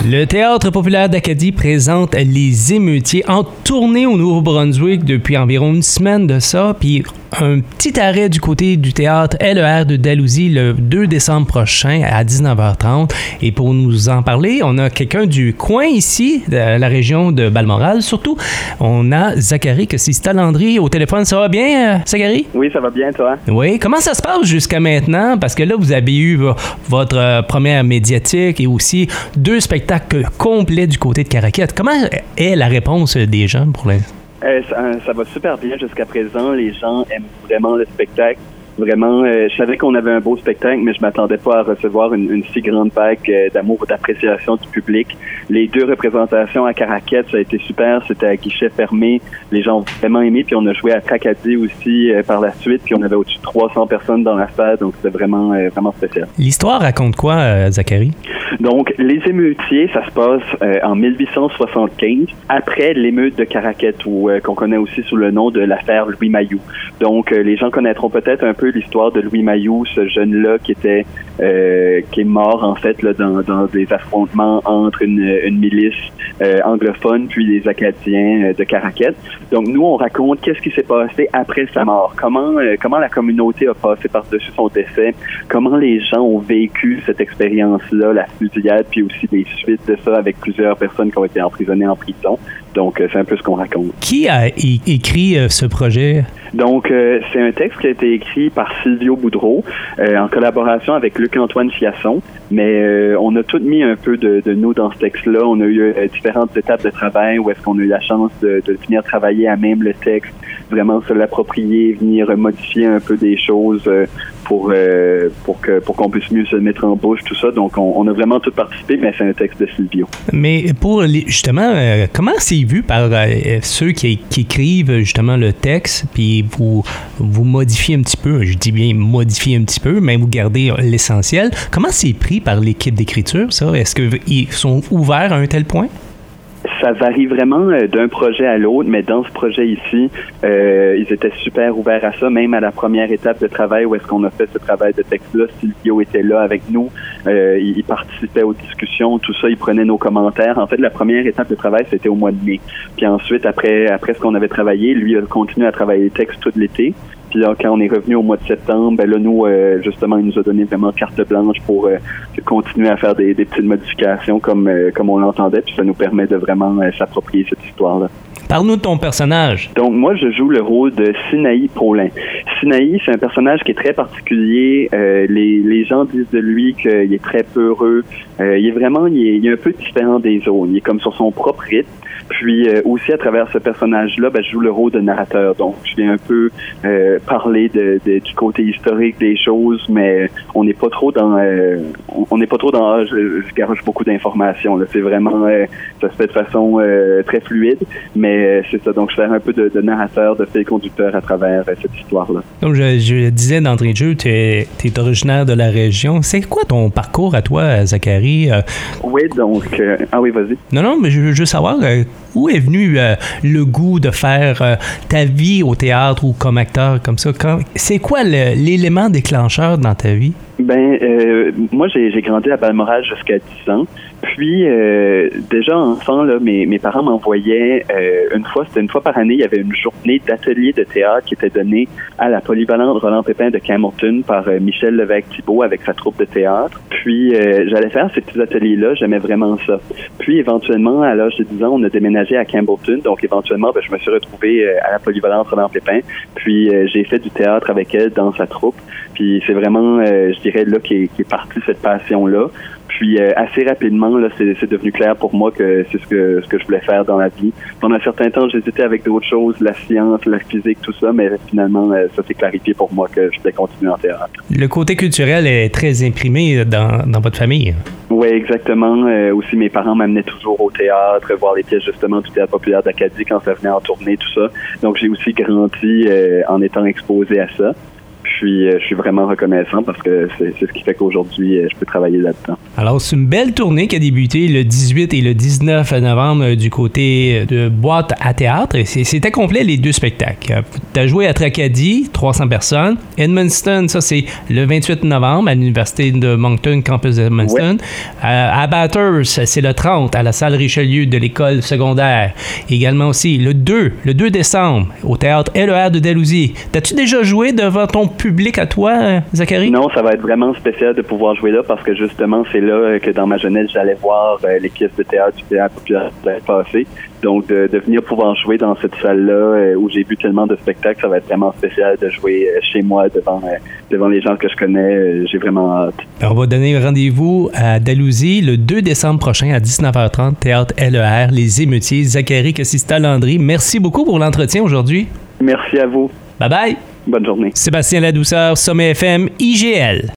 Le Théâtre populaire d'Acadie présente Les Émeutiers en tournée au Nouveau-Brunswick depuis environ une semaine de ça, puis un petit arrêt du côté du théâtre LER de Dalhousie le 2 décembre prochain à 19h30. Et pour nous en parler, on a quelqu'un du coin ici, de la région de Balmoral surtout. On a Zachary Cassis-Talandry au téléphone. Ça va bien, Zachary? Oui, ça va bien, toi? Oui. Comment ça se passe jusqu'à maintenant? Parce que là, vous avez eu votre première médiatique et aussi 2 spectacles complets du côté de Caraquette. Comment est la réponse des gens pour l'instant? Ça va super bien jusqu'à présent. Les gens aiment vraiment le spectacle. Vraiment, je savais qu'on avait un beau spectacle, mais je m'attendais pas à recevoir une si grande vague d'amour et d'appréciation du public. Les 2 représentations à Caraquette, ça a été super. C'était à guichet fermé. Les gens ont vraiment aimé. Puis on a joué à Tracadie aussi par la suite. Puis on avait au-dessus de 300 personnes dans la salle. Donc c'était vraiment spécial. L'histoire raconte quoi, Zachary? Donc, les Émeutiers, ça se passe en 1875, après l'émeute de Caraquette, qu'on connaît aussi sous le nom de l'affaire Louis Mailloux. Donc, les gens connaîtront peut-être un peu l'histoire de Louis Mailloux, ce jeune-là qui est mort en fait là, dans des affrontements entre une milice anglophone puis les Acadiens de Caraquette. Donc, nous, on raconte qu'est-ce qui s'est passé après sa mort, comment la communauté a passé par-dessus son décès, comment les gens ont vécu cette expérience-là, la fusillade, puis aussi les suites de ça avec plusieurs personnes qui ont été emprisonnées en prison. Donc, c'est un peu ce qu'on raconte. Qui a écrit ce projet? Donc, c'est un texte qui a été écrit par Silvio Boudreau en collaboration avec Luc-Antoine Fiasson. Mais on a tout mis un peu de nous dans ce texte-là. On a eu différentes étapes de travail où est-ce qu'on a eu la chance de venir travailler à même le texte, vraiment se l'approprier, venir modifier un peu des choses pour qu'on puisse mieux se mettre en bouche, tout ça. Donc, on a vraiment tout participé, mais c'est un texte de Silvio. Mais pour justement, comment c'est vu par ceux qui écrivent justement le texte, puis vous modifiez un petit peu, je dis bien modifier un petit peu, mais vous gardez l'essentiel. Comment c'est pris par l'équipe d'écriture, ça? Est-ce qu'ils sont ouverts à un tel point? Ça varie vraiment d'un projet à l'autre, mais dans ce projet ici, ils étaient super ouverts à ça, même à la première étape de travail où est-ce qu'on a fait ce travail de texte-là. Silvio était là avec nous, il participait aux discussions, tout ça, il prenait nos commentaires. En fait, la première étape de travail, c'était au mois de mai. Puis ensuite, après ce qu'on avait travaillé, lui a continué à travailler les textes tout l'été. Puis là, quand on est revenu au mois de septembre, ben là, nous, justement, il nous a donné vraiment carte blanche pour continuer à faire des petites modifications comme on l'entendait. Puis ça nous permet de vraiment s'approprier cette histoire-là. Parle-nous de ton personnage. Donc, moi, je joue le rôle de Sinaï Paulin. Sinaï, c'est un personnage qui est très particulier. Les gens disent de lui qu'il est très peureux. Il est un peu différent des autres. Il est comme sur son propre rythme. Puis aussi à travers ce personnage-là, je joue le rôle de narrateur. Donc je viens un peu parler du côté historique des choses, mais on n'est pas trop dans je garoche beaucoup d'informations. Là. C'est vraiment ça se fait de façon très fluide, mais c'est ça. Donc je fais un peu de narrateur, de fil conducteur à travers cette histoire-là. Donc je disais d'entrée de jeu, tu es originaire de la région. C'est quoi ton parcours à toi, Zachary? Oui, donc oui, vas-y. Non, mais je veux savoir où est venu le goût de faire ta vie au théâtre ou comme acteur comme ça? C'est quoi l'élément déclencheur dans ta vie? Moi, j'ai grandi à Balmoral jusqu'à 10 ans. Puis, déjà enfant, là, mes parents m'envoyaient c'était une fois par année, il y avait une journée d'atelier de théâtre qui était donnée à la polyvalente Roland Pépin de Campbellton par Michel Lévesque-Thibault avec sa troupe de théâtre. Puis, j'allais faire ces petits ateliers-là, j'aimais vraiment ça. Puis, éventuellement, à l'âge de 10 ans, on a déménagé à Campbellton. Donc, éventuellement, je me suis retrouvé à la polyvalente Roland Pépin. Puis, j'ai fait du théâtre avec elle dans sa troupe. Puis, c'est vraiment, je dirais, là qu'est partie cette passion-là. Puis assez rapidement, là, c'est devenu clair pour moi que c'est ce que je voulais faire dans la vie. Pendant un certain temps, j'hésitais avec d'autres choses, la science, la physique, tout ça, mais finalement, ça s'est clarifié pour moi que je voulais continuer en théâtre. Le côté culturel est très imprimé dans votre famille. Oui, exactement. Aussi, mes parents m'amenaient toujours au théâtre, voir les pièces justement du Théâtre populaire d'Acadie quand ça venait en tournée, tout ça. Donc, j'ai aussi grandi en étant exposé à ça. Puis je suis vraiment reconnaissant parce que c'est ce qui fait qu'aujourd'hui, je peux travailler là-dedans. Alors, c'est une belle tournée qui a débuté le 18 et le 19 novembre du côté de Boîte à théâtre. Et c'était complet les 2 spectacles. Tu as joué à Tracadie, 300 personnes. Edmundston, ça c'est le 28 novembre à l'Université de Moncton, campus d'Edmundston. À Bathurst, c'est le 30 à la salle Richelieu de l'école secondaire. Également aussi le 2 décembre au théâtre LER de Dalhousie. T'as-tu déjà joué devant ton public à toi, Zachary? Non, ça va être vraiment spécial de pouvoir jouer là parce que justement, c'est là que dans ma jeunesse, j'allais voir les pièces de théâtre du théâtre populaire passé. Donc, de venir pouvoir jouer dans cette salle-là où j'ai vu tellement de spectacles, ça va être vraiment spécial de jouer chez moi devant les gens que je connais. J'ai vraiment hâte. On va donner rendez-vous à Dalhousie le 2 décembre prochain à 19h30, théâtre LER, Les Émeutiers. Zachary Cossista-Landry, merci beaucoup pour l'entretien aujourd'hui. Merci à vous. Bye bye. Bonne journée. Sébastien Ladouceur, Sommet FM, IGL.